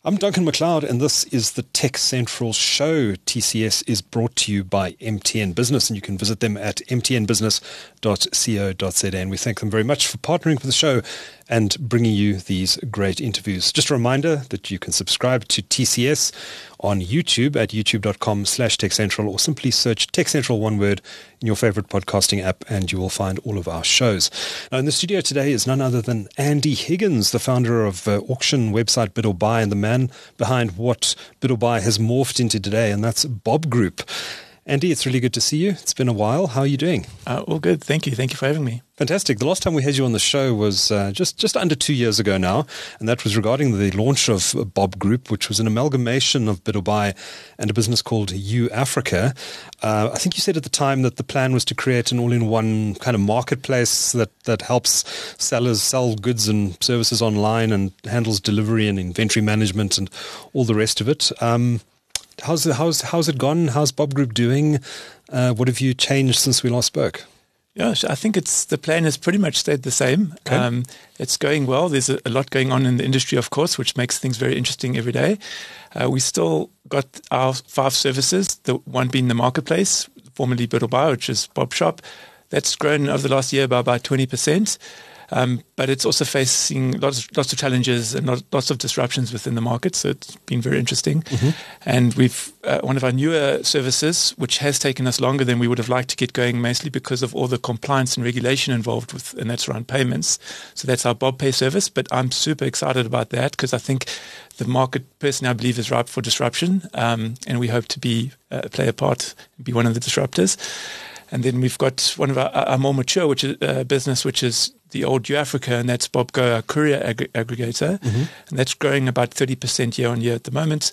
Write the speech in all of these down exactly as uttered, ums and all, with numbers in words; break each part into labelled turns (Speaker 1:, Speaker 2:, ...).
Speaker 1: I'm Duncan McLeod, and this is the Tech Central Show. T C S is brought to you by M T N Business, and you can visit them at m t n business dot co dot z a. And we thank them very much for partnering with the show and bringing you these great interviews. Just a reminder that you can subscribe to T C S on YouTube at youtube.com slash TechCentral, or simply search Tech Central, one word, in your favorite podcasting app, and you will find all of our shows. Now, in the studio today is none other than Andy Higgins, the founder of uh, auction website Bid or Buy, and the man behind what Bid or Buy has morphed into today, and that's Bob Group. Andy, it's really good to see you. It's been a while. How are you doing?
Speaker 2: Uh, all good. Thank you. Thank you for having me.
Speaker 1: Fantastic. The last time we had you on the show was uh, just, just under two years ago now, and that was regarding the launch of Bob Group, which was an amalgamation of Bid or Buy and a business called U Africa. Uh, I think you said at the time that the plan was to create an all-in-one kind of marketplace that, that helps sellers sell goods and services online and handles delivery and inventory management and all the rest of it. Um, How's it, how's how's it gone? How's Bob Group doing? Uh, what have you changed since we last spoke?
Speaker 2: Yeah, I think it's the plan has pretty much stayed the same. Okay. Um, it's going well. There's a, a lot going on in the industry, of course, which makes things very interesting every day. Uh, we still got our five services, the one being the marketplace, formerly Bid or Buy, which is Bob Shop. That's grown over the last year by about twenty percent. Um, but it's also facing lots, lots of challenges and lots of disruptions within the market. So it's been very interesting. Mm-hmm. And we've uh, one of our newer services, which has taken us longer than we would have liked to get going, mostly because of all the compliance and regulation involved with, and that's around payments. So that's our Bob Pay service. But I'm super excited about that because I think the market, personally, I believe, is ripe for disruption. Um, and we hope to be uh, play a part, be one of the disruptors. And then we've got one of our, our more mature which is, uh, business, which is the old U Africa, and that's BobGo, our courier ag- aggregator. Mm-hmm. And that's growing about thirty percent year on year at the moment.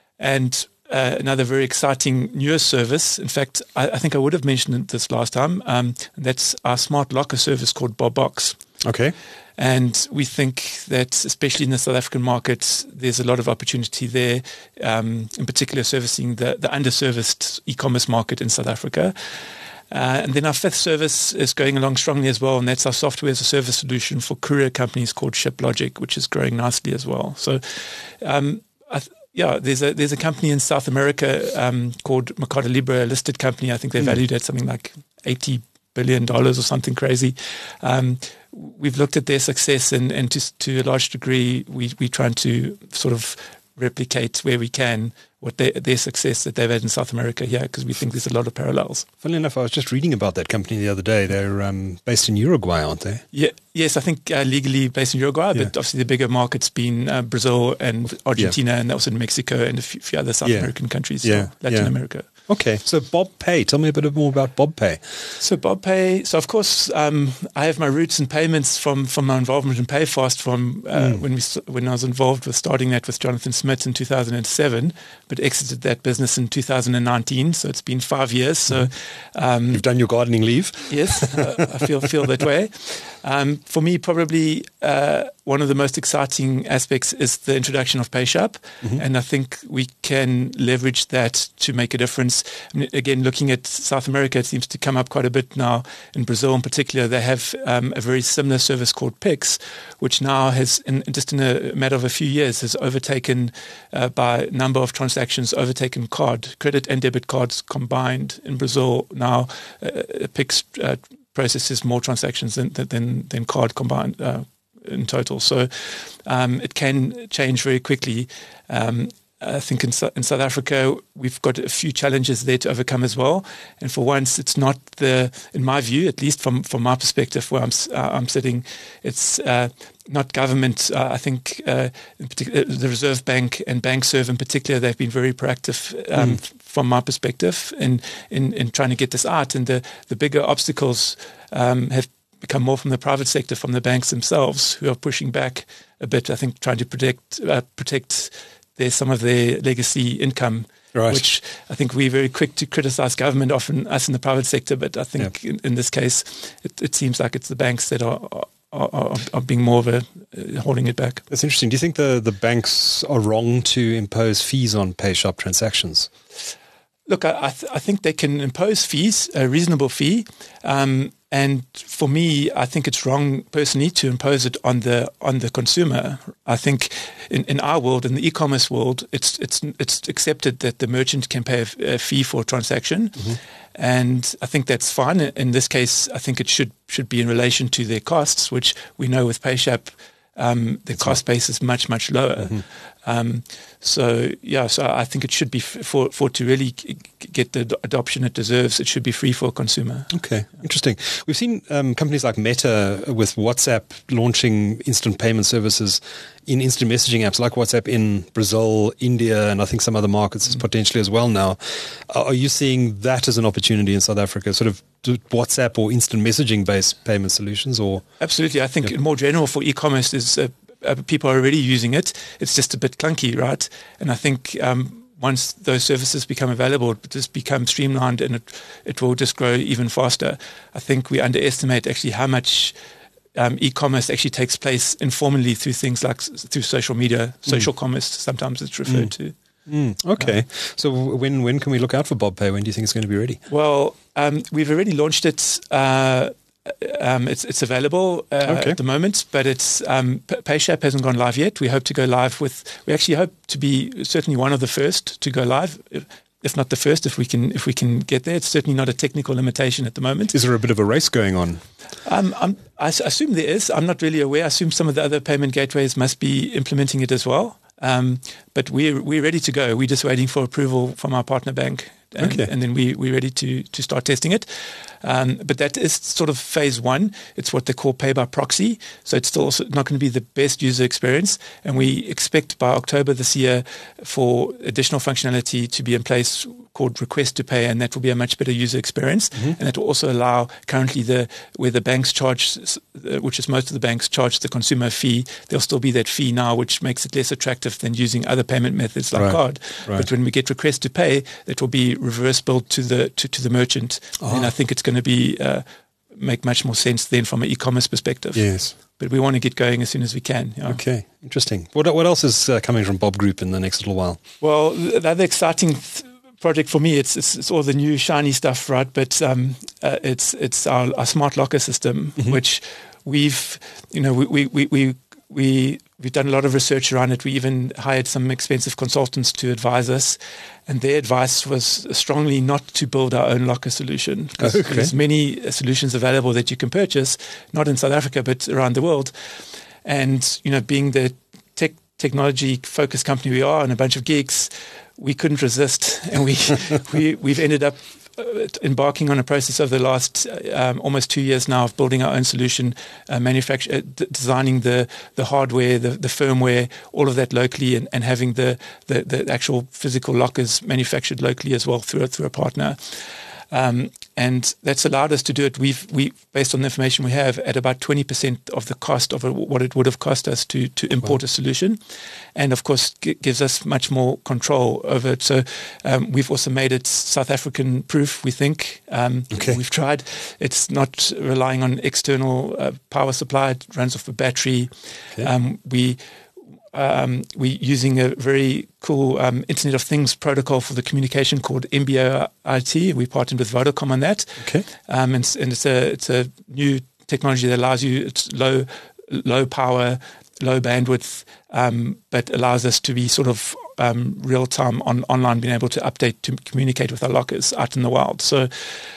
Speaker 2: And uh, another very exciting newer service, in fact, I, I think I would have mentioned this last time, um, and that's our smart locker service called BobBox.
Speaker 1: Okay.
Speaker 2: And we think that, especially in the South African market, there's a lot of opportunity there, um, in particular servicing the, the underserviced e-commerce market in South Africa. Uh, and then our fifth service is going along strongly as well, and that's our software as a service solution for courier companies called ShipLogic, which is growing nicely as well. So, um, I th- yeah, there's a there's a company in South America um, called Mercado Libre, a listed company. I think they're mm. valued at something like eighty billion dollars or something crazy. Um, we've looked at their success, and, and to, to a large degree, we, we're trying to sort of replicate where we can what their, their success that they've had in South America here, because we think there's a lot of parallels.
Speaker 1: Funnily enough, I was just reading about that company the other day. They're um, based in Uruguay, aren't they?
Speaker 2: Yeah, yes, I think uh, legally based in Uruguay, yeah. But obviously the bigger markets being uh, Brazil and Argentina, yeah. and also in Mexico and a few, few other South yeah. American countries, yeah. So Latin yeah. America.
Speaker 1: Okay, so Bob Pay. Tell me a bit more about Bob Pay.
Speaker 2: So Bob Pay. So of course, um, I have my roots in payments from, from my involvement in PayFast from uh, mm. when we when I was involved with starting that with Jonathan Smith in two thousand seven, but exited that business in two thousand nineteen. So it's been five years. So um,
Speaker 1: you've done your gardening leave.
Speaker 2: Yes, uh, I feel feel that way. Um, for me, probably uh, one of the most exciting aspects is the introduction of PayShap, mm-hmm. and I think we can leverage that to make a difference. I mean, again, looking at South America, it seems to come up quite a bit now. In Brazil, in particular, they have um, a very similar service called Pix, which now has, in, just in a matter of a few years, has overtaken uh, by number of transactions, overtaken card, credit and debit cards combined in Brazil. Now, uh, Pix uh, processes more transactions than than, than card combined uh, in total. So um, it can change very quickly. Um, I think in, in South Africa, we've got a few challenges there to overcome as well. And for once, it's not the, in my view, at least from, from my perspective, where I'm uh, I'm sitting, it's uh, not government. Uh, I think uh, in particular, the Reserve Bank and BankServe in particular, they've been very proactive um, mm. from my perspective in, in, in trying to get this out. And the, the bigger obstacles um, have become more from the private sector, from the banks themselves, who are pushing back a bit, I think, trying to protect uh, protect their, some of their legacy income, right. Which I think we're very quick to criticize government, often us in the private sector, but I think yeah. in, in this case, it, it seems like it's the banks that are are, are, are being more of a uh, holding it back.
Speaker 1: That's interesting. Do you think the, the banks are wrong to impose fees on PayShap transactions?
Speaker 2: Look, I, I, th- I think they can impose fees, a reasonable fee. Um, and for me, I think it's wrong personally to impose it on the on the consumer. I think in, in our world, in the e-commerce world, it's it's it's accepted that the merchant can pay a, a fee for a transaction, mm-hmm. and I think that's fine. In this case, I think it should should be in relation to their costs, which we know with PayShap, um, the that's cost right. base is much much lower. Mm-hmm. Um, so yeah, so I think it should be f- for for to really g- get the ad- adoption it deserves. It should be free for a consumer.
Speaker 1: Okay, interesting. We've seen um, companies like Meta with WhatsApp launching instant payment services in instant messaging apps like WhatsApp in Brazil, India, and I think some other markets mm-hmm. potentially as well now. Are you seeing that as an opportunity in South Africa, sort of WhatsApp or instant messaging based payment solutions? Or
Speaker 2: absolutely, I think yeah. more general for e-commerce is. Uh, Uh, people are already using it. It's just a bit clunky, right? And I think um, once those services become available, it just becomes streamlined and it, it will just grow even faster. I think we underestimate actually how much um, e-commerce actually takes place informally through things like through social media, social mm. commerce, sometimes it's referred mm. to.
Speaker 1: Mm, okay. Uh, so when when can we look out for BobPay? When do you think it's going to be ready?
Speaker 2: Well, um, we've already launched it. Uh, Um, it's it's available uh, okay. at the moment, but it's um, PayShap hasn't gone live yet. We hope to go live with. We actually hope to be certainly one of the first to go live, if, if not the first. If we can if we can get there, it's certainly not a technical limitation at the moment.
Speaker 1: Is there a bit of a race going on?
Speaker 2: Um, I'm, I assume there is. I'm not really aware. I assume some of the other payment gateways must be implementing it as well. Um, but we're we're ready to go. We're just waiting for approval from our partner bank. And, okay. and then we, we're ready to, to start testing it. Um, but that is sort of phase one. It's what they call pay by proxy. So it's still also not going to be the best user experience. And we expect by October this year for additional functionality to be in place called request to pay, and that will be a much better user experience. Mm-hmm. And that will also allow currently the where the banks charge, which is most of the banks charge the consumer fee, there'll still be that fee now, which makes it less attractive than using other payment methods like
Speaker 1: right.
Speaker 2: card.
Speaker 1: Right.
Speaker 2: But when we get request to pay, that will be reverse billed to the to, to the merchant, oh. and I think it's going to be uh, make much more sense then from an e-commerce perspective.
Speaker 1: Yes,
Speaker 2: but we want to get going as soon as we can. Yeah.
Speaker 1: Okay, interesting. What what else is uh, coming from Bob Group in the next little while?
Speaker 2: Well, the other exciting th- project for me, it's, it's it's all the new shiny stuff, right? But um, uh, it's it's our, our smart locker system, mm-hmm. which we've you know we we we. we We, we've done a lot of research around it. We even hired some expensive consultants to advise us. And their advice was strongly not to build our own locker solution. Because okay. there's many solutions available that you can purchase, not in South Africa, but around the world. And, you know, being the tech technology-focused company we are and a bunch of geeks, we couldn't resist. And we, we, we've ended up embarking on a process over the last um, almost two years now of building our own solution, uh, manufacture, uh, d- designing the the hardware, the, the firmware, all of that locally, and, and having the, the, the actual physical lockers manufactured locally as well through through a partner. Um, and that's allowed us to do it. We've, we, based on the information we have, at about twenty percent of the cost of a, what it would have cost us to to import wow. a solution, and of course g- gives us much more control over it. So um, we've also made it South African proof. We think um,
Speaker 1: okay.
Speaker 2: we've tried. It's not relying on external uh, power supply. It runs off a battery. Okay. Um, we. Um, we're using a very cool um, Internet of Things protocol for the communication called M B O I T. We partnered with Vodacom on that.
Speaker 1: Okay.
Speaker 2: Um, and, and it's a it's a new technology that allows you, it's low low power, low bandwidth, um, but allows us to be sort of um, real time on online, being able to update to communicate with our lockers out in the wild. So.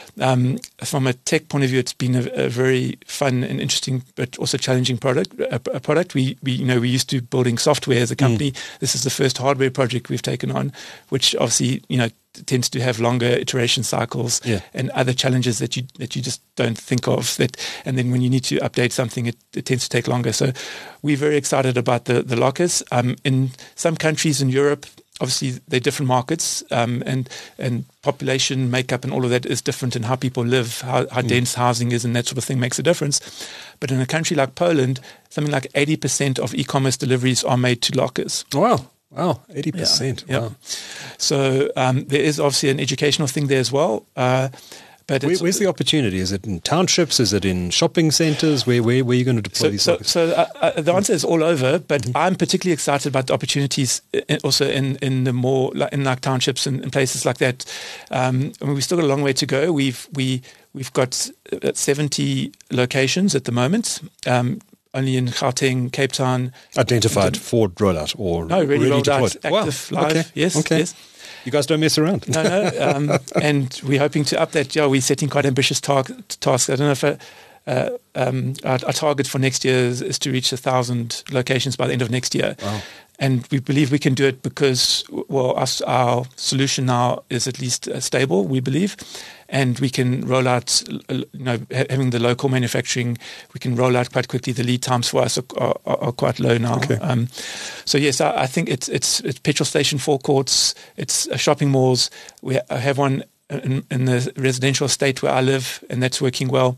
Speaker 2: Um, from a tech point of view, it's been a, a very fun and interesting, but also challenging product. A, a product we, we, you know, we used to building software as a company. Mm. This is the first hardware project we've taken on, which obviously, you know, tends to have longer iteration cycles
Speaker 1: yeah.
Speaker 2: and other challenges that you that you just don't think of. That and then when you need to update something, it, it tends to take longer. So we're very excited about the the lockers. Um, in some countries in Europe. Obviously, they're different markets, um, and and population makeup and all of that is different, and how people live, how, how mm. dense housing is, and that sort of thing makes a difference. But in a country like Poland, something like eighty percent of e-commerce deliveries are made to lockers.
Speaker 1: Wow. Wow, eighty percent.
Speaker 2: Yeah,
Speaker 1: wow.
Speaker 2: Yeah. So um, there is obviously an educational thing there as well. Uh, But
Speaker 1: Where, where's the opportunity? Is it in townships? Is it in shopping centres? Where, where, where are you going to deploy
Speaker 2: so,
Speaker 1: these
Speaker 2: so,
Speaker 1: lockers?
Speaker 2: so uh, uh, the answer is all over, but mm-hmm. I'm particularly excited about the opportunities in, also in, in the more like, in like townships and, and places like that. Um, I mean, we've still got a long way to go. We've we we've got seventy locations at the moment. Um, only in Gauteng, Cape Town.
Speaker 1: Identified for rollout or
Speaker 2: no, really, really rolled
Speaker 1: deployed.
Speaker 2: out, active,
Speaker 1: wow.
Speaker 2: live.
Speaker 1: Okay.
Speaker 2: Yes,
Speaker 1: okay.
Speaker 2: yes.
Speaker 1: You guys don't mess around.
Speaker 2: No, no. Um, and we're hoping to up that. Yeah, we're setting quite ambitious tar- tasks. I don't know if I, uh, um, our, our target for next year is, is to reach a thousand locations by the end of next year.
Speaker 1: Wow.
Speaker 2: And we believe we can do it because, well, us, our solution now is at least uh, stable, we believe. And we can roll out, you know, having the local manufacturing, we can roll out quite quickly. The lead times for us are, are, are quite low now.
Speaker 1: Okay.
Speaker 2: Um, so yes, I, I think it's it's it's petrol station forecourts, it's uh, shopping malls. We ha- have one in, in the residential estate where I live, and that's working well.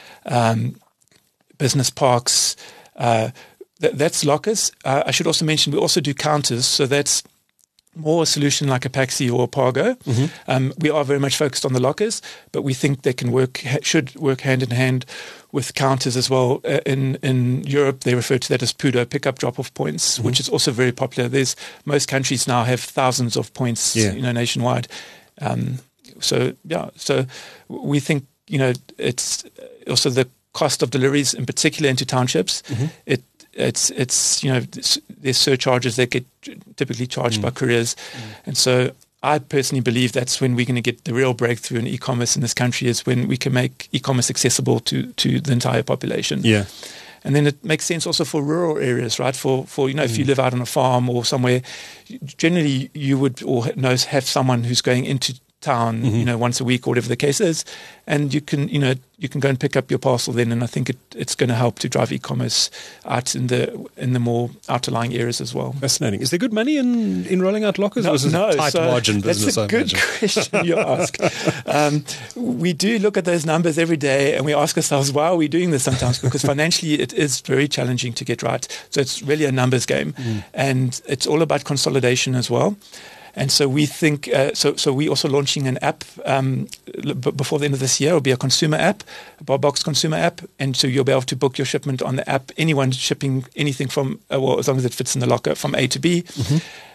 Speaker 2: Um, business parks, uh, th- that's lockers. Uh, I should also mention we also do counters, so that's more a solution like a Paxi or a Pargo. Mm-hmm. Um, we are very much focused on the lockers, but we think they can work, should work hand in hand with counters as well. Uh, in in Europe, they refer to that as P U D O, pick-up drop-off points, mm-hmm. which is also very popular. There's most countries now have thousands of points, yeah. you know, nationwide. Um, so yeah, so we think you know it's also the cost of deliveries, in particular into townships. Mm-hmm. It It's it's you know there's surcharges that get typically charged mm. by couriers, mm. and so I personally believe that's when we're going to get the real breakthrough in e-commerce in this country, is when we can make e-commerce accessible to to the entire population.
Speaker 1: Yeah,
Speaker 2: and then it makes sense also for rural areas, right? For for you know mm. if you live out on a farm or somewhere, generally you would or know have someone who's going into town, mm-hmm. you know, once a week or whatever the case is, and you can, you know, you can go and pick up your parcel then, and I think it, it's going to help to drive e-commerce out in the in the more outlying areas as well.
Speaker 1: Fascinating. Is there good money in, in rolling out lockers?
Speaker 2: No,
Speaker 1: or is it
Speaker 2: no,
Speaker 1: a tight
Speaker 2: so
Speaker 1: margin business?
Speaker 2: That's a good question you ask. Um, we do look at those numbers every day, and we ask ourselves, why are we doing this sometimes? Because financially it is very challenging to get right. So it's really a numbers game, mm. and it's all about consolidation as well. And so we think, uh, so so we're also launching an app um, b- before the end of this year. It'll be a consumer app, a BarBox consumer app. And so you'll be able to book your shipment on the app. Anyone shipping anything from, uh, well, as long as it fits in the locker, from A to B. Mm-hmm.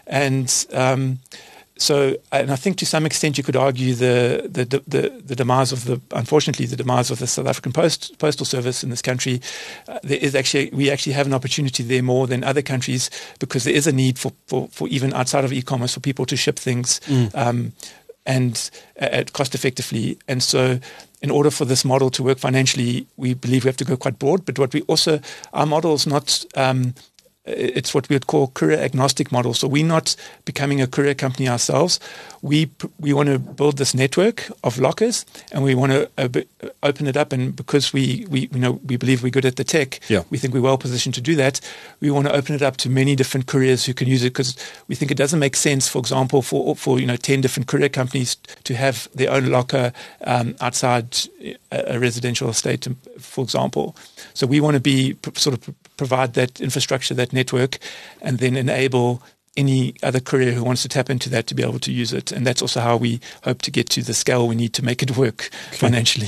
Speaker 2: And um, so, and I think to some extent you could argue the, the the the demise of the, unfortunately, the demise of the South African Post Postal Service in this country. Uh, there is actually, we actually have an opportunity there more than other countries, because there is a need for, for, for even outside of e-commerce for people to ship things mm. um, and uh, cost effectively. And so, in order for this model to work financially, we believe we have to go quite broad. But what we also, our model is not. Um, It's what we would call courier agnostic model. So we're not becoming a courier company ourselves. We we want to build this network of lockers, and we want to uh, open it up. And because we, we you know we believe we're good at the tech,
Speaker 1: yeah.
Speaker 2: we think we're well positioned to do that. We want to open it up to many different couriers who can use it, because we think it doesn't make sense, for example, for for you know ten different courier companies to have their own locker um, outside a, a residential estate, for example. So we want to be sort of provide that infrastructure, that network, and then enable any other courier who wants to tap into that to be able to use it. And that's also how we hope to get to the scale we need to make it work okay. financially.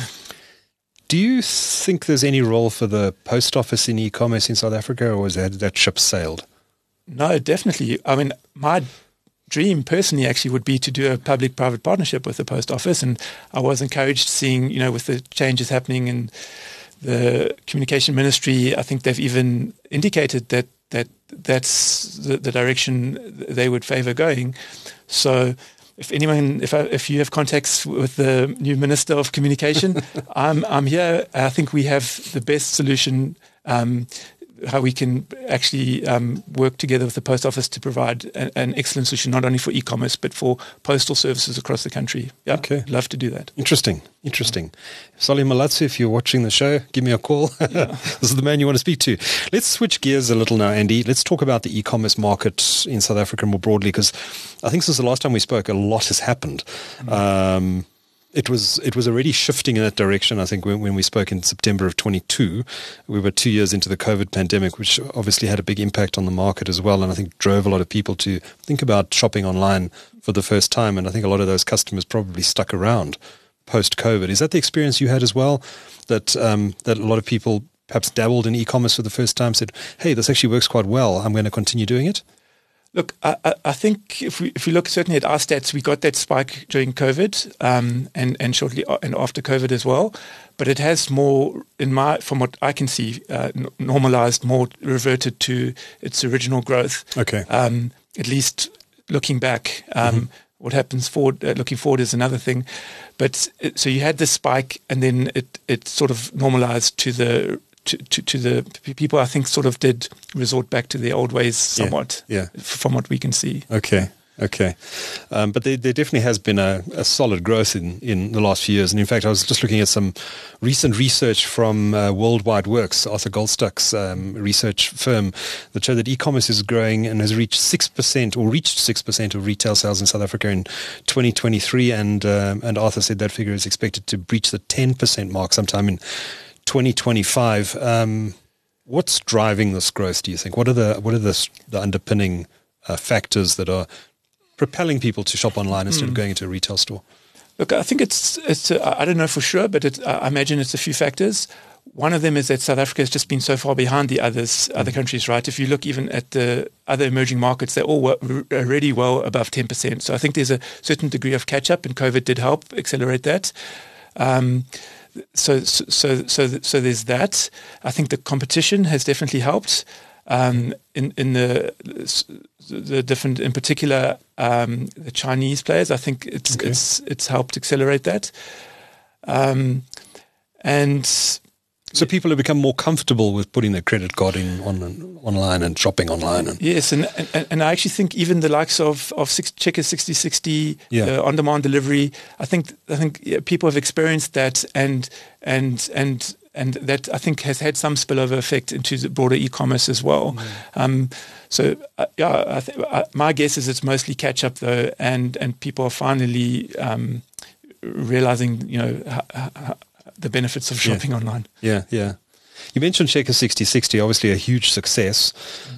Speaker 1: Do you think there's any role for the post office in e-commerce in South Africa, or is that, that ship sailed?
Speaker 2: No, definitely. I mean, my dream personally actually would be to do a public-private partnership with the post office. And I was encouraged seeing, you know, with the changes happening in the communication ministry, I think they've even indicated that that that's the, the direction they would favour going. So, if anyone, if I, if you have contacts with the new Minister of Communication, I'm I'm here. I think we have the best solution. Um, how we can actually um, work together with the post office to provide a, an excellent solution, not only for e-commerce, but for postal services across the country. Yeah,
Speaker 1: okay.
Speaker 2: Love to do that.
Speaker 1: Interesting, interesting. Solly Malatsi, if you're watching the show, give me a call. Yeah. This is the man you want to speak to. Let's switch gears a little now, Andy. Let's talk about the e-commerce market in South Africa more broadly, because I think since the last time we spoke, a lot has happened. Mm. Um, It was it was already shifting in that direction. I think when, when we spoke in September of twenty-two, we were two years into the COVID pandemic, which obviously had a big impact on the market as well, and I think drove a lot of people to think about shopping online for the first time. And I think a lot of those customers probably stuck around post-COVID. Is that the experience you had as well? That um, that a lot of people perhaps dabbled in e-commerce for the first time, said, hey, this actually works quite well, I'm going to continue doing it?
Speaker 2: Look, I, I think if we if we look certainly at our stats, we got that spike during COVID um, and and shortly and after COVID as well. But it has more, in my from what I can see, uh, normalized, more reverted to its original growth.
Speaker 1: Okay.
Speaker 2: Um, at least looking back, um, mm-hmm. what happens forward, uh, looking forward is another thing. But it, so you had this spike, and then it it sort of normalized to the. To, to, to the people, I think, sort of did resort back to their old ways somewhat,
Speaker 1: yeah, yeah.
Speaker 2: from what we can see.
Speaker 1: Okay, okay. Um, but there, there definitely has been a, a solid growth in, in the last few years. And in fact, I was just looking at some recent research from uh, Worldwide Works, Arthur Goldstuck's um, research firm, that showed that e-commerce is growing and has reached six percent or reached six percent of retail sales in South Africa in twenty twenty-three. And, um, and Arthur said that figure is expected to breach the ten percent mark sometime in twenty twenty-five. Um, what's driving this growth, do you think? What are the what are the, the underpinning uh, factors that are propelling people to shop online instead mm. of going into a retail store?
Speaker 2: Look, I think it's it's uh, I don't know for sure, but it, I imagine it's a few factors. One of them is that South Africa has just been so far behind the others, mm. other countries, right? If you look even at the other emerging markets, they're all already well above ten percent. So I think there's a certain degree of catch-up, and COVID did help accelerate that. Um, So, so, so, so there's that. I think the competition has definitely helped um, in in the the different, in particular, um, the Chinese players. I think it's okay. it's it's helped accelerate that. Um, and
Speaker 1: so people have become more comfortable with putting their credit card in on online and shopping online. And
Speaker 2: yes, and, and and I actually think even the likes of of Checkers sixty sixty, yeah. uh, on-demand delivery. I think I think yeah, people have experienced that, and and and and that I think has had some spillover effect into the broader e-commerce as well. Mm. Um, so uh, yeah, I th- uh, my guess is it's mostly catch up though, and and people are finally um, realizing, you know, h- h- the benefits of shopping
Speaker 1: yeah.
Speaker 2: online.
Speaker 1: Yeah, yeah. You mentioned Checkers sixty sixty, obviously a huge success,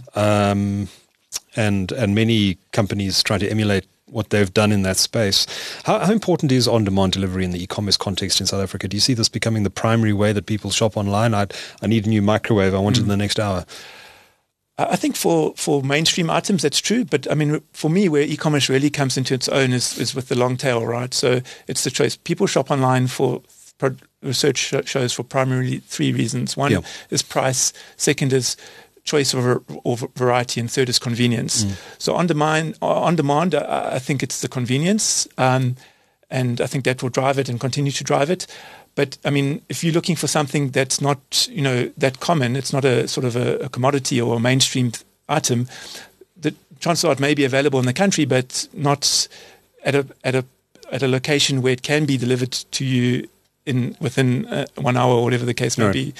Speaker 1: um, and and many companies trying to emulate what they've done in that space. How, how important is on-demand delivery in the e-commerce context in South Africa? Do you see this becoming the primary way that people shop online? I I need a new microwave. I want mm. it in the next hour.
Speaker 2: I think for, for mainstream items, that's true. But I mean, for me, where e-commerce really comes into its own is, is with the long tail, right? So it's the choice. People shop online for research shows for primarily three reasons. One yeah. is price, second is choice or, or variety, and third is convenience. Mm. So on demand, on demand, I, I think it's the convenience, um, and I think that will drive it and continue to drive it. But I mean, if you're looking for something that's not, you know, that common, it's not a sort of a, a commodity or a mainstream item, the chances are it may be available in the country, but not at a at a at a location where it can be delivered to you in within uh, one hour or whatever the case may
Speaker 1: right.
Speaker 2: be.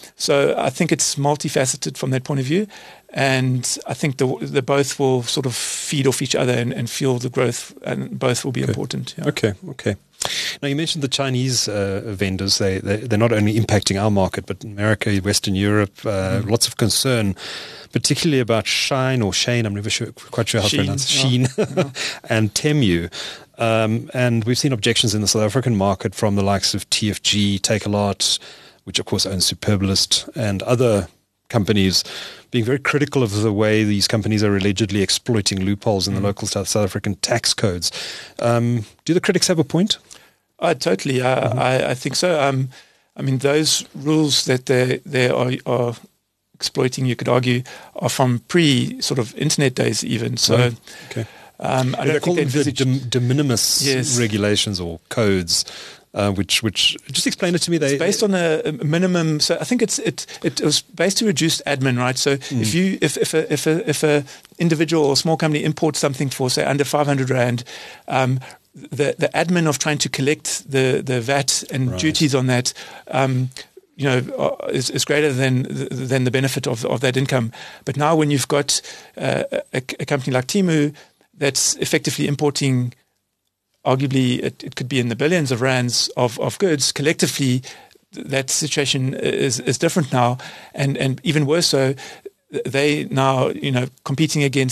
Speaker 2: So I think it's multifaceted from that point of view, and I think the the both will sort of feed off each other and, and fuel the growth, and both will be
Speaker 1: okay.
Speaker 2: important. Yeah.
Speaker 1: Okay, okay. Now you mentioned the Chinese uh, vendors. They, they they're not only impacting our market, but America, Western Europe. Uh, mm. Lots of concern, particularly about Shine or Shane. I'm never sure, quite sure how to pronounce it. Shein yeah. and Temu. Um, and we've seen objections in the South African market from the likes of T F G, Takealot, which of course owns Superbalist, and other companies being very critical of the way these companies are allegedly exploiting loopholes in mm. the local South, South African tax codes. Um, do the critics have a point?
Speaker 2: Uh, totally. Uh, mm-hmm. I, I think so. Um, I mean, those rules that they, they are, are exploiting, you could argue, are from pre sort of internet days even. So,
Speaker 1: right. okay.
Speaker 2: um, I
Speaker 1: yeah,
Speaker 2: don't think they
Speaker 1: the de, de minimis
Speaker 2: yes.
Speaker 1: regulations or codes. Uh, which, which, just explain it to me. They,
Speaker 2: it's based on a, a minimum. So I think it's it it was based to reduce admin, right? So mm. if you if if a if a if a individual or small company imports something for say under five hundred rand, um, the the admin of trying to collect the the V A T and right. duties on that, um, you know, is, is greater than than the benefit of of that income. But now when you've got uh, a, a company like Temu that's effectively importing, arguably, it, it could be in the billions of rands of, of goods. Collectively, that situation is, is different now, and, and even worse so, they now, you know, competing against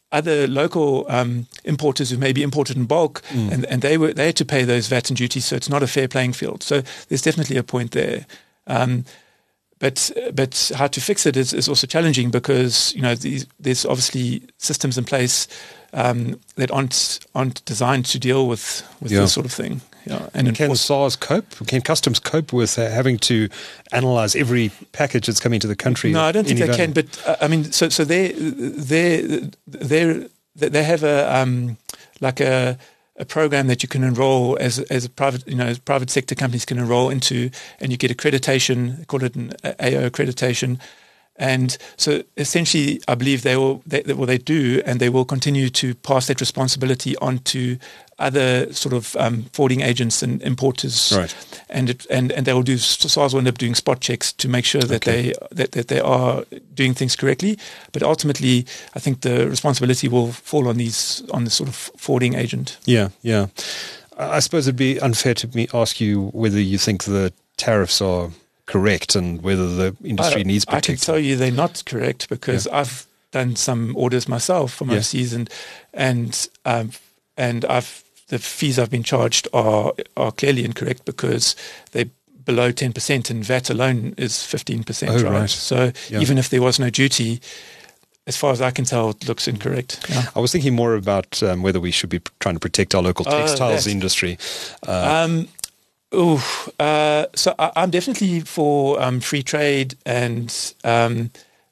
Speaker 2: other local um, importers who maybe imported in bulk, mm. and, and they were they had to pay those V A T and duties, so it's not a fair playing field. So there's definitely a point there. Um, but but how to fix it is, is also challenging because you know these, there's obviously systems in place um, that aren't aren't designed to deal with with
Speaker 1: yeah.
Speaker 2: this sort of thing. Yeah, and
Speaker 1: can
Speaker 2: enforce.
Speaker 1: SARS cope? Can customs cope with uh, having to analyze every package that's coming to the country?
Speaker 2: No, I don't think they
Speaker 1: value?
Speaker 2: can. But uh, I mean, so so they they they they have a um, like a a program that you can enroll as as a private you know as private sector companies can enroll into, and you get accreditation. They call it an A O accreditation. And so essentially, I believe they will, they, well, they do, and they will continue to pass that responsibility on to other sort of um, forwarding agents and importers.
Speaker 1: Right.
Speaker 2: And it, and and they will do, SARS will end up doing spot checks to make sure that
Speaker 1: okay.
Speaker 2: they that, that they are doing things correctly. But ultimately, I think the responsibility will fall on these on the sort of forwarding agent.
Speaker 1: Yeah, yeah. I suppose it'd be unfair to me ask you whether you think the tariffs are correct and whether the industry
Speaker 2: I,
Speaker 1: needs protection.
Speaker 2: I can tell you they're not correct because yeah. I've done some orders myself from
Speaker 1: yeah.
Speaker 2: overseas, and and um, and I've the fees I've been charged are are clearly incorrect because they're below ten percent, and V A T alone is fifteen percent.
Speaker 1: Oh,
Speaker 2: right?
Speaker 1: right.
Speaker 2: So
Speaker 1: yeah.
Speaker 2: even if there was no duty, as far as I can tell, it looks incorrect. Yeah.
Speaker 1: I was thinking more about um, whether we should be trying to protect our local textiles uh, industry.
Speaker 2: Uh, um, Oh, uh, so I, I'm definitely for um, free trade, and um,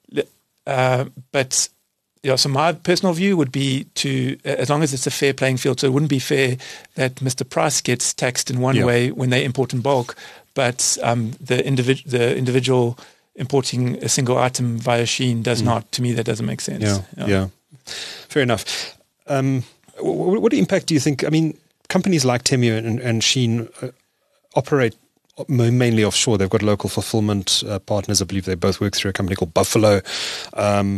Speaker 2: uh, but yeah. So my personal view would be to, as long as it's a fair playing field. So it wouldn't be fair that Mister Price gets taxed in one
Speaker 1: yeah.
Speaker 2: way when they import in bulk, but um, the individual the individual importing a single item via Shein does mm. not. To me, that doesn't make sense.
Speaker 1: Yeah, yeah. yeah. Fair enough. Um, what, what impact do you think? I mean, companies like Temu and, and Shein Uh, operate mainly offshore. They've got local fulfillment uh, partners. I believe they both work through a company called Buffalo. Um,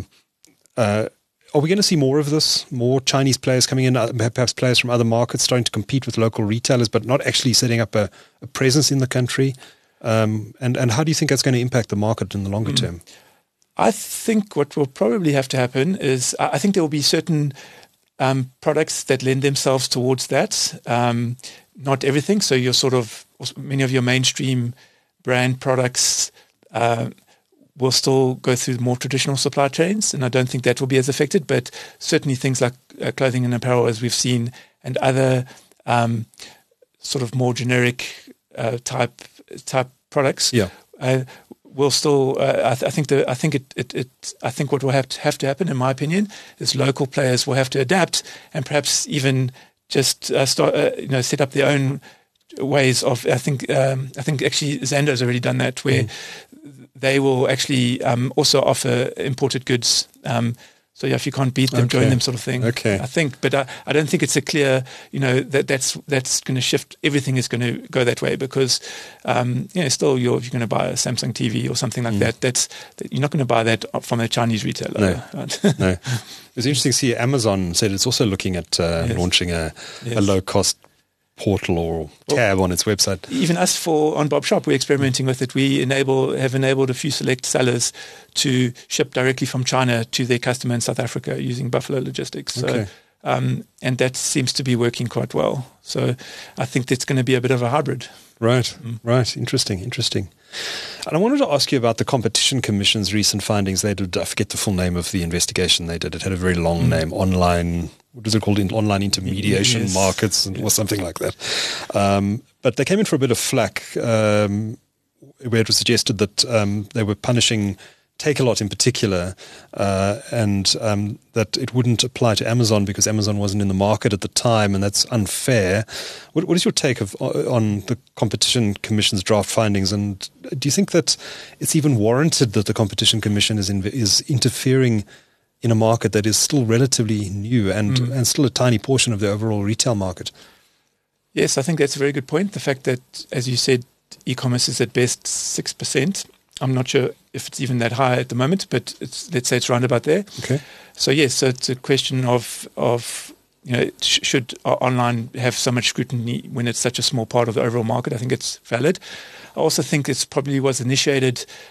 Speaker 1: uh, are we going to see more of this? More Chinese players coming in, perhaps players from other markets starting to compete with local retailers, but not actually setting up a, a presence in the country? Um, and, and how do you think that's going to impact the market in the longer mm. term?
Speaker 2: I think what will probably have to happen is I think there will be certain um, products that lend themselves towards that. Um, not everything. So you're sort of, many of your mainstream brand products uh, will still go through more traditional supply chains, and I don't think that will be as affected, but certainly things like uh, clothing and apparel, as we've seen, and other um, sort of more generic uh, type type products
Speaker 1: yeah.
Speaker 2: uh, will still, uh, I, th- I think the, I think it, it, it, I think what will have to, have to happen, in my opinion, is local players will have to adapt and perhaps even just uh, start, uh, you know, set up their own ways of. I think, um, I think actually Zando's already done that, where mm. they will actually um, also offer imported goods. Um, so yeah, if you can't beat them,
Speaker 1: okay.
Speaker 2: join them, sort of thing.
Speaker 1: Okay.
Speaker 2: I think, but I, I don't think it's a clear, you know, that that's that's going to shift. Everything is going to go that way because, um, you know, still you're, if you're going to buy a Samsung T V or something like mm. that, that's that you're not going to buy that from a Chinese retailer.
Speaker 1: No,
Speaker 2: right?
Speaker 1: no. It was interesting to see Amazon said it's also looking at uh, yes. launching a, yes. a low-cost portal or tab well, on its website.
Speaker 2: Even us for on Bob Shop, we're experimenting with it. We enable have enabled a few select sellers to ship directly from China to their customer in South Africa using Buffalo Logistics. So,
Speaker 1: okay.
Speaker 2: um, and that seems to be working quite well. So I think that's going to be a bit of a hybrid.
Speaker 1: Right, mm. right. Interesting, interesting. And I wanted to ask you about the Competition Commission's recent findings. They did, I forget the full name of the investigation they did. It had a very long mm. name, online, what is it called, in online intermediation yes. markets and, yes. or something like that. Um, but they came in for a bit of flack um, where it was suggested that um, they were punishing Takealot in particular, uh, and um, that it wouldn't apply to Amazon because Amazon wasn't in the market at the time, and that's unfair. What, what is your take of, on the Competition Commission's draft findings, and do you think that it's even warranted that the Competition Commission is in, is interfering in a market that is still relatively new and, mm. and still a tiny portion of the overall retail market?
Speaker 2: Yes, I think that's a very good point. The fact that, as you said, e-commerce is at best six percent. I'm not sure if it's even that high at the moment, but it's, let's say it's round about there.
Speaker 1: Okay.
Speaker 2: So yes, so it's a question of of you know sh- should online have so much scrutiny when it's such a small part of the overall market? I think it's valid. I also think it's probably was initiated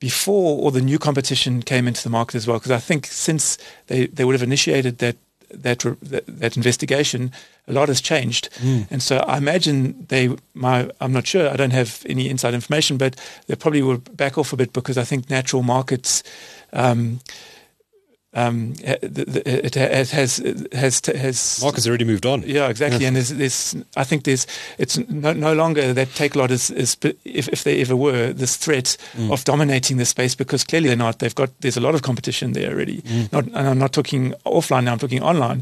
Speaker 2: before all the new competition came into the market as well, because I think since they, they would have initiated that that, that that investigation, a lot has changed. Mm. And so I imagine they, my, I'm not sure, I don't have any inside information, but they probably will back off a bit, because I think natural markets, um, um, it, it has, has, has,
Speaker 1: markets already moved on.
Speaker 2: Yeah, exactly. Yeah. And there's, there's, I think there's, it's no, no longer that Takealot is, is, if, if they ever were, this threat mm. of dominating the space, because clearly they're not. They've got, there's a lot of competition there already. Mm. Not, and I'm not talking offline now, I'm talking online.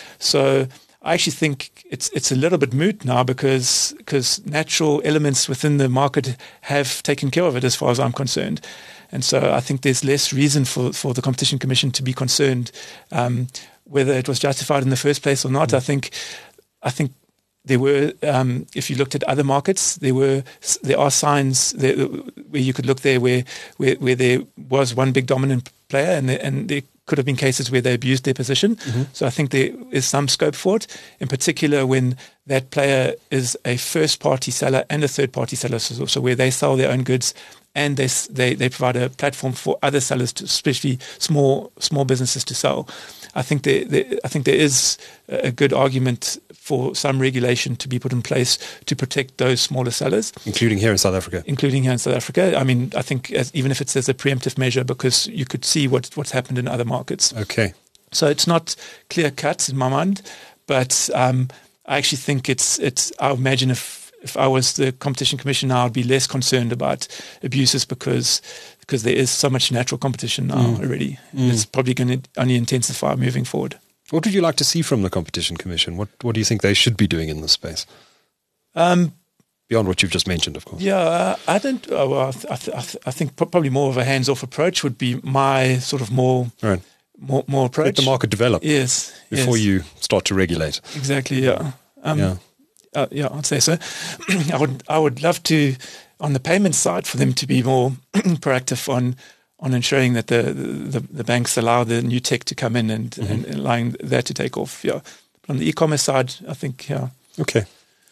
Speaker 2: So I actually think it's it's a little bit moot now, because because natural elements within the market have taken care of it, as far as I'm concerned. And so I think there's less reason for, for the Competition Commission to be concerned um, whether it was justified in the first place or not. Mm. I think I think there were, um, if you looked at other markets, there were there are signs there, where you could look there where, where where there was one big dominant player, and the, and there could have been cases where they abused their position. Mm-hmm. So I think there is some scope for it, in particular when that player is a first-party seller and a third-party seller, so, so where they sell their own goods and they, they they provide a platform for other sellers, to, especially small small businesses, to sell. I think there, there I think there is a good argument for some regulation to be put in place to protect those smaller sellers,
Speaker 1: including here in South Africa.
Speaker 2: Including here in South Africa. I mean, I think as, even if it's as a preemptive measure, because you could see what what's happened in other markets.
Speaker 1: Okay.
Speaker 2: So it's not clear cut in my mind, but um, I actually think it's it's. I imagine if. If I was the Competition Commission now, I'd be less concerned about abuses, because because there is so much natural competition now mm. already. Mm. It's probably going to only intensify moving forward.
Speaker 1: What would you like to see from the Competition Commission? What What do you think they should be doing in this space?
Speaker 2: Um,
Speaker 1: Beyond what you've just mentioned, of course.
Speaker 2: Yeah, uh, I don't. Uh, well, I, th- I, th- I think probably more of a hands-off approach would be my sort of more
Speaker 1: right.
Speaker 2: more, more approach.
Speaker 1: Let the market develop.
Speaker 2: Yes.
Speaker 1: Before
Speaker 2: yes.
Speaker 1: you start to regulate.
Speaker 2: Exactly. Yeah. Um,
Speaker 1: yeah.
Speaker 2: Uh, yeah, I'd say so. I would I would love to, on the payment side, for them to be more proactive on on ensuring that the, the, the banks allow the new tech to come in and, mm-hmm. and allowing that to take off. Yeah. But on the e-commerce side, I think, yeah.
Speaker 1: Okay.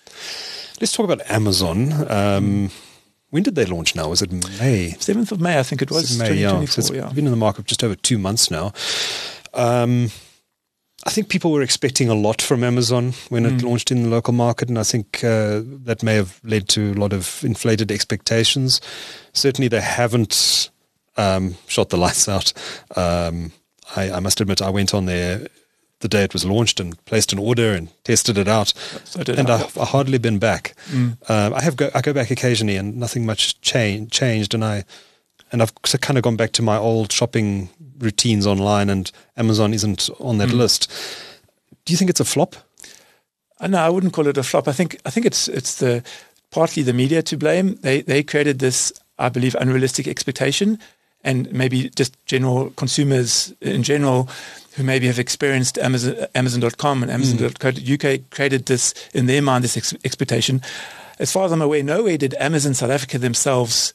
Speaker 1: Let's talk about Amazon. Um, when did they launch now? Was it May?
Speaker 2: seventh of May, I think it was.
Speaker 1: May, yeah. So it's
Speaker 2: yeah.
Speaker 1: been in the market just over two months now. Um I think people were expecting a lot from Amazon when it mm. launched in the local market, and I think uh, that may have led to a lot of inflated expectations. Certainly they haven't um, shot the lights out. Um, I, I must admit, I went on there the day it was launched and placed an order and tested it out,
Speaker 2: so did
Speaker 1: and
Speaker 2: I.
Speaker 1: I've, I've hardly been back.
Speaker 2: Mm.
Speaker 1: Um, I have go, I go back occasionally, and nothing much change, changed, and I and I've kind of gone back to my old shopping routines online, and Amazon isn't on that mm. list. Do you think it's a flop?
Speaker 2: Uh, no, I wouldn't call it a flop. I think I think it's it's the partly the media to blame. They they created this, I believe, unrealistic expectation, and maybe just general consumers in general who maybe have experienced Amazon Amazon dot com and Amazon dot co dot U K mm. created this in their mind, this ex- expectation. As far as I'm aware, nowhere did Amazon South Africa themselves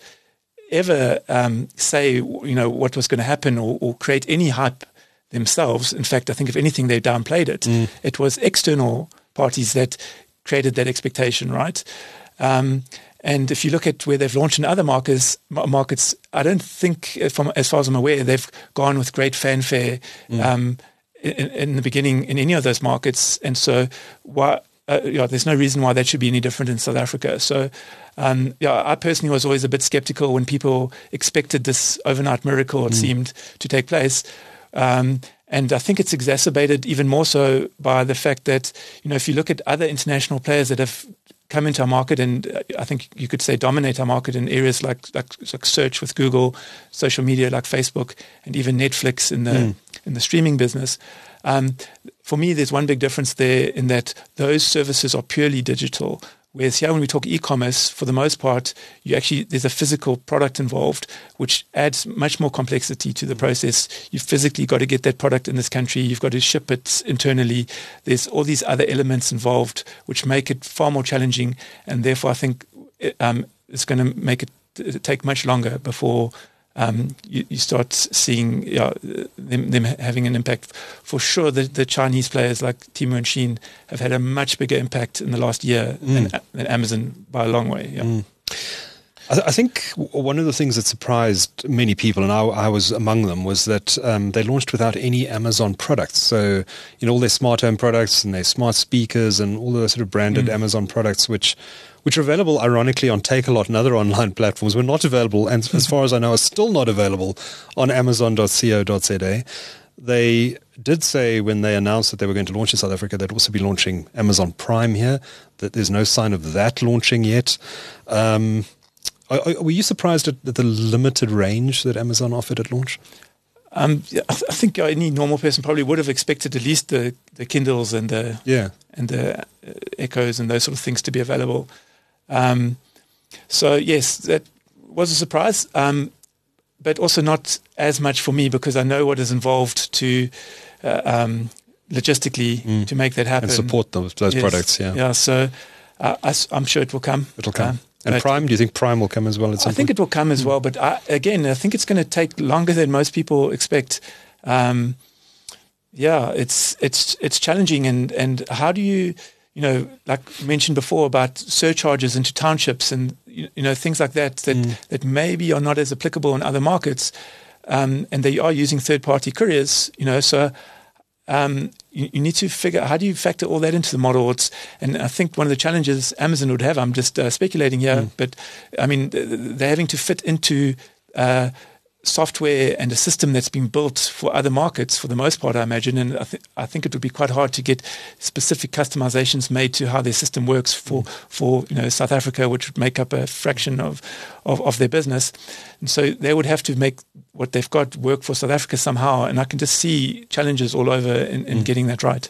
Speaker 2: ever um, say, you know, what was going to happen, or, or create any hype themselves. In fact, I think if anything, they downplayed it. Mm. It was external parties that created that expectation, right? Um, and if you look at where they've launched in other markets, markets, I don't think, from as far as I'm aware, they've gone with great fanfare mm. um, in, in the beginning in any of those markets. And so, why? Uh, yeah, there's no reason why that should be any different in South Africa. So, um, yeah, I personally was always a bit skeptical when people expected this overnight miracle, it mm. seemed, to take place. Um, and I think it's exacerbated even more so by the fact that, you know, if you look at other international players that have come into our market, and I think you could say dominate our market in areas like like, like search with Google, social media like Facebook, and even Netflix in the mm. in the streaming business. Um, for me, there's one big difference there in that those services are purely digital. Whereas here, when we talk e-commerce, for the most part, you actually there's a physical product involved, which adds much more complexity to the process. You've physically got to get that product in this country. You've got to ship it internally. There's all these other elements involved, which make it far more challenging. And therefore, I think it, um, it's going to make it take much longer before Um, you, you start seeing yeah, them, them having an impact. For sure, the, the Chinese players like Temu and Shein have had a much bigger impact in the last year mm. than, than Amazon by a long way. Yeah. Mm.
Speaker 1: I, I think one of the things that surprised many people, and I, I was among them, was that um, they launched without any Amazon products. So, you know, all their smart home products and their smart speakers and all the sort of branded mm. Amazon products, which which are available, ironically, on Takealot and other online platforms, were not available, and as far as I know, are still not available on amazon dot co dot za. They did say when they announced that they were going to launch in South Africa, they'd also be launching Amazon Prime here, that there's no sign of that launching yet. Um, are, are, were you surprised at, at the limited range that Amazon offered at launch?
Speaker 2: Um, yeah, I, th- I think any normal person probably would have expected at least the, the Kindles and the
Speaker 1: yeah.
Speaker 2: and the uh, Echoes and those sort of things to be available. Um, so yes, that was a surprise. Um, but also not as much for me because I know what is involved to uh, um, logistically mm. to make that happen.
Speaker 1: And support those, those
Speaker 2: yes.
Speaker 1: products, yeah.
Speaker 2: Yeah, so uh, I, I'm sure it will come.
Speaker 1: It'll come.
Speaker 2: Um,
Speaker 1: and Prime, do you think Prime will come as well at some
Speaker 2: I think
Speaker 1: point?
Speaker 2: it will come as mm. well, but I, again, I think it's going to take longer than most people expect. Um, yeah, it's it's it's challenging, and, and how do you, you know, like mentioned before about surcharges into townships and you, you know things like that that, mm. that maybe are not as applicable in other markets, um, and they are using third-party couriers, you know, so um, you, you need to figure out how do you factor all that into the model. It's, and I think one of the challenges Amazon would have, I'm just uh, speculating here, mm. but I mean, they're having to fit into uh, software and a system that's been built for other markets for the most part, I imagine. And I, th- I think it would be quite hard to get specific customizations made to how their system works for, mm. for you know, South Africa, which would make up a fraction of, of, of their business. And so they would have to make what they've got work for South Africa somehow. And I can just see challenges all over in, in mm. getting that right.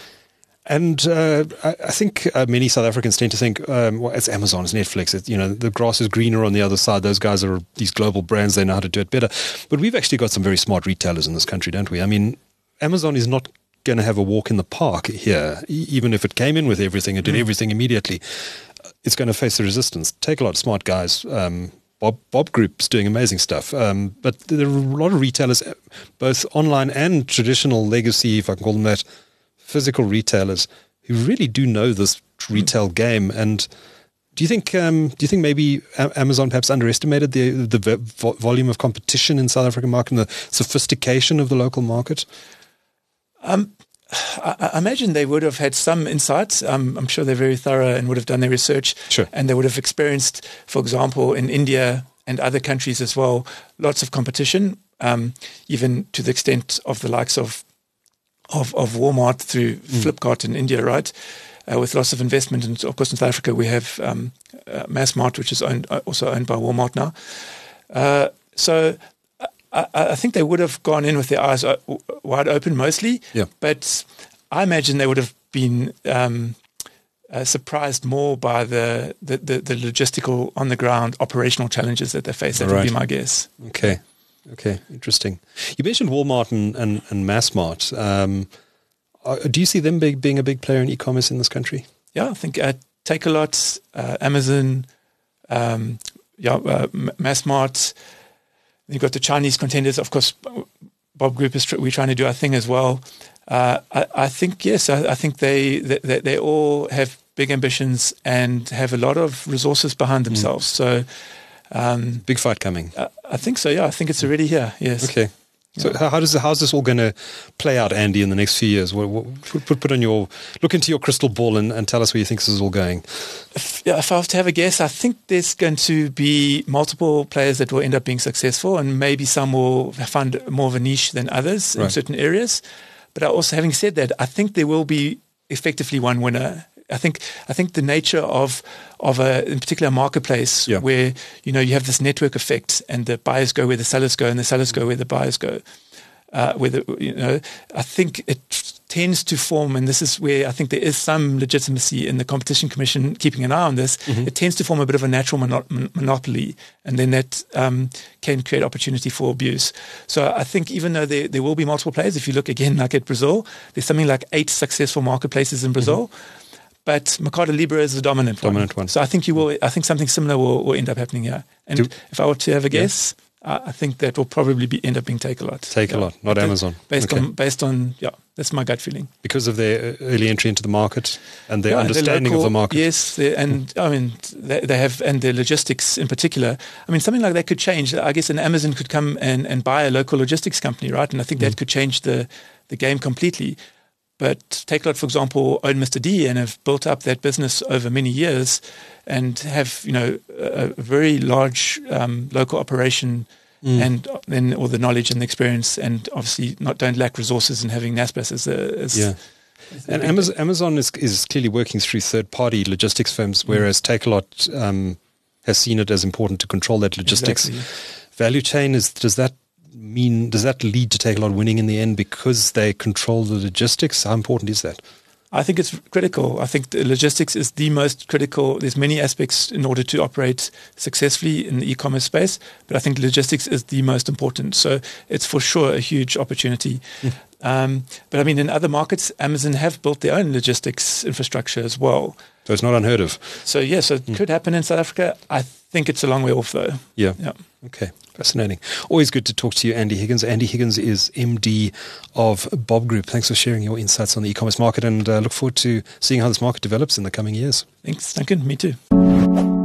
Speaker 1: And uh, I, I think uh, many South Africans tend to think, um, well, it's Amazon, it's Netflix, it, you know, the grass is greener on the other side. Those guys are these global brands, they know how to do it better. But we've actually got some very smart retailers in this country, don't we? I mean, Amazon is not going to have a walk in the park here, e- even if it came in with everything and did mm. everything immediately. It's going to face the resistance. Take a lot of smart guys. Um, Bob, Bob Group's doing amazing stuff. Um, but there are a lot of retailers, both online and traditional legacy, if I can call them that, physical retailers who really do know this retail game. And do you think um, do you think maybe Amazon perhaps underestimated the the vo- volume of competition in South African market and the sophistication of the local market?
Speaker 2: Um, I, I imagine they would have had some insights. Um, I'm sure they're very thorough and would have done their research.
Speaker 1: Sure. And
Speaker 2: they would have experienced, for example, in India and other countries as well, lots of competition, um, even to the extent of the likes of Of, of Walmart through mm. Flipkart in India, right? Uh, with lots of investment, and of course in South Africa we have um, uh, Massmart, which is owned, uh, also owned by Walmart now. Uh, so I, I think they would have gone in with their eyes wide open mostly,
Speaker 1: yeah.
Speaker 2: but I imagine they would have been um, uh, surprised more by the, the, the, the logistical, on the ground, operational challenges that they face. That right. would be my guess.
Speaker 1: Okay. Okay, interesting. You mentioned Walmart and, and, and Massmart. Um, are, do you see them big, being a big player in e-commerce in this country?
Speaker 2: Yeah, I think uh, Takealot, uh, Amazon, um, yeah, uh, Massmart. You've got the Chinese contenders. Of course, Bob Group is tr- we're trying to do our thing as well. Uh, I, I think, yes, I, I think they, they they all have big ambitions and have a lot of resources behind themselves. Mm. So...
Speaker 1: Um, Big fight coming.
Speaker 2: Uh, I think so. Yeah, I think it's already here. Yes.
Speaker 1: Okay. So yeah. how does how's this all going to play out, Andy, in the next few years? What, what, put put on your look into your crystal ball and, and tell us where you think this is all going.
Speaker 2: If, yeah, if I was to have a guess, I think there's going to be multiple players that will end up being successful, and maybe some will find more of a niche than others right. in certain areas. But I also, having said that, I think there will be effectively one winner. I think I think the nature of of a in particular marketplace
Speaker 1: yeah.
Speaker 2: where you know you have this network effect and the buyers go where the sellers go and the sellers go where the buyers go, uh, where the, you know I think it tends to form, and this is where I think there is some legitimacy in the Competition Commission keeping an eye on this. Mm-hmm. It tends to form a bit of a natural mono- monopoly, and then that um, can create opportunity for abuse. So I think even though there there will be multiple players, if you look again like at Brazil, there's something like eight successful marketplaces in Brazil. Mm-hmm. But Mercado Libre is the dominant,
Speaker 1: dominant one.
Speaker 2: one. So I think you will. I think something similar will, will end up happening here. And
Speaker 1: Do,
Speaker 2: if I were to have a guess, I think that will probably be end up being Takealot.
Speaker 1: Takealot, yeah. not
Speaker 2: but
Speaker 1: Amazon.
Speaker 2: Based
Speaker 1: okay.
Speaker 2: on, based on, yeah, that's my gut feeling.
Speaker 1: Because of their early entry into the market and their
Speaker 2: yeah,
Speaker 1: understanding
Speaker 2: local,
Speaker 1: of the market.
Speaker 2: Yes, and I mean, they, they have, and their logistics in particular. I mean, something like that could change. I guess an Amazon could come and, and buy a local logistics company, right? And I think mm. that could change the, the game completely. But Takealot, for example, own Mister D and have built up that business over many years and have, you know, a, a very large um, local operation mm. and then all the knowledge and the experience, and obviously not don't lack resources in having Naspers as a as,
Speaker 1: yeah. As and Amazon, Amazon is is clearly working through third party logistics firms, whereas mm. Takealot um, has seen it as important to control that logistics
Speaker 2: exactly.
Speaker 1: value chain. Is does that mean does that lead to Takealot winning in the end because they control the logistics? How important is that?
Speaker 2: I think it's critical. I think the logistics is the most critical. There's many aspects in order to operate successfully in the e-commerce space, but I think logistics is the most important. So it's for sure a huge opportunity. Mm. Um, but I mean, in other markets, Amazon have built their own logistics infrastructure as well.
Speaker 1: So it's not unheard of.
Speaker 2: So yes, yeah, so it mm. could happen in South Africa. I think it's a long way off though.
Speaker 1: Yeah.
Speaker 2: Yeah.
Speaker 1: Okay. Fascinating. Always good to talk to you, Andy Higgins. Andy Higgins is M D of Bob Group. Thanks for sharing your insights on the e-commerce market, and uh, look forward to seeing how this market develops in the coming years.
Speaker 2: Thanks, Duncan. Me too.